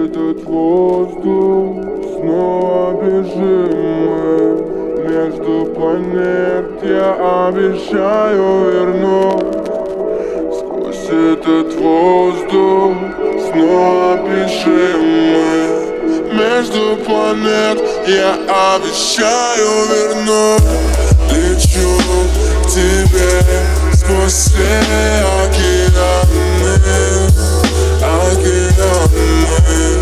этот воздух, снова бежим мы между планет. Я обещаю вернуть сквозь этот воздух, снова бежим мы между планет. Я обещаю вернуть. Лечу к тебе сквозь все океаны, океаны.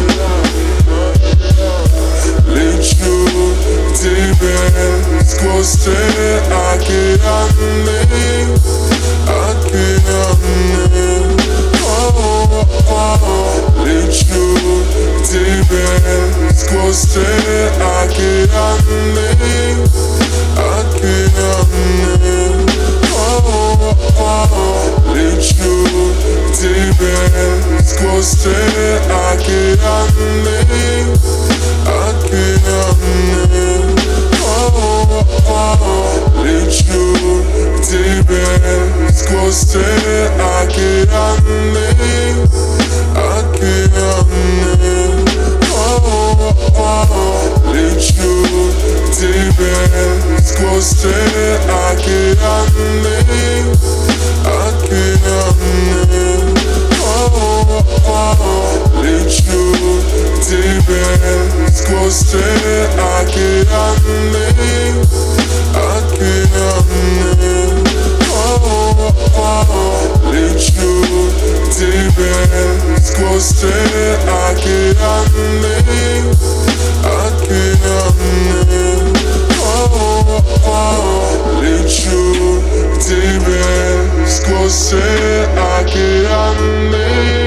Лечу к тебе сквозь все океаны, океаны. Лечу к тебе сквозь все океаны, океаны. Лечу к тебе сквозь все океаны, океаны. Лечу к тебе сквозь все океаны, океаны. Лечу к тебе сквозь все океаны, океаны. Лечу к тебе сквозь все океаны, океаны. Лечу к тебе сквозь все океаны, океаны. Лечу к тебе сквозь все океаны.